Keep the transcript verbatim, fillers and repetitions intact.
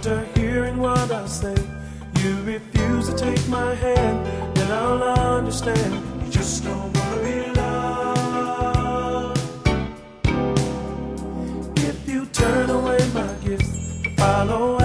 After hearing what I say, you refuse to take my hand, then I'll understand. You just don't wanna be loved. If you turn away my gifts to follow